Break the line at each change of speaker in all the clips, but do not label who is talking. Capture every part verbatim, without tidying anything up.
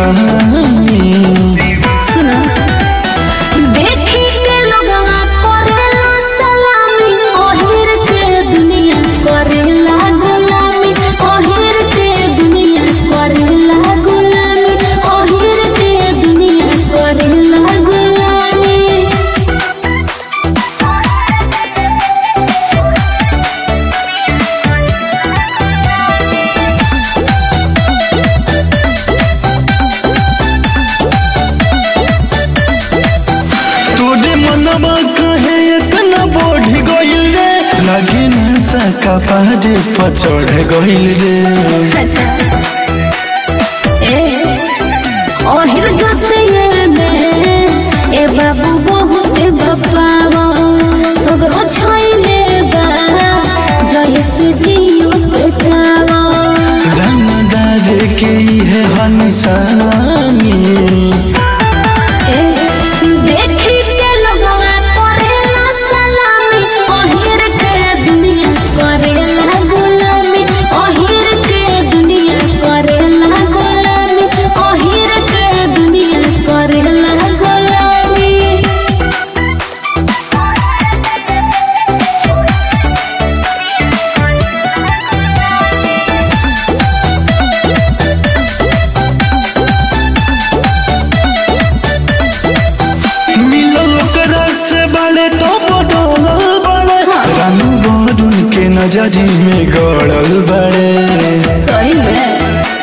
दीवानी।
सुनो देखी के लोगवा करेला सलामी, ओहिर के दुनिया करेला गुलामी, ओहिर के दुनिया करेला गुलामी, ओहिर के दुनिया करेला गुलामी।
तोरे मनवा कहे इतना बढ़ गइल रे, लगे न सका पारे पर चढ़ गइल रे।
अच्छा ए ओहिर जतिये में ए बाबू बहुत बपावा, सगरो छोइले बा जय से जियो पेटावा।
रंगदार के है हनिसानी।
देखी के लोगवा करेला सलामी, ओहिर के दुनिया करेला गुलामी, ओहिर के दुनिया करेला गुलामी, ओहिर के दुनिया करेला गुलामी।
मिलल ओकरा से बड़े तो बदलल बड़े, रानू बरुन के नजरी में गड़ल बड़े।
सही में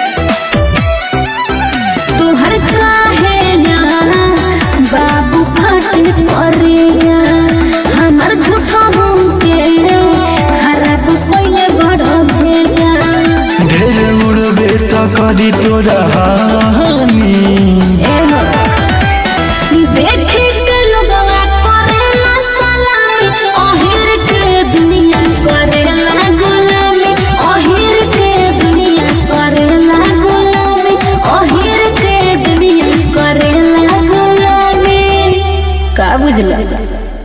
तुहर काहे ना बाबू फाटे परेगा, हमर झूठा के खराब कोइले बड़ भेजा।
ढेर उड़बे तो करी तोरा हानि।
एहो देखी के लोगवा करेला सलामी, ओहिर के दुनिया करेला गुलामी, ओहिर के दुनिया करेला गुलामी, ओहिर के दुनिया करेला गुलामी। का बुझला?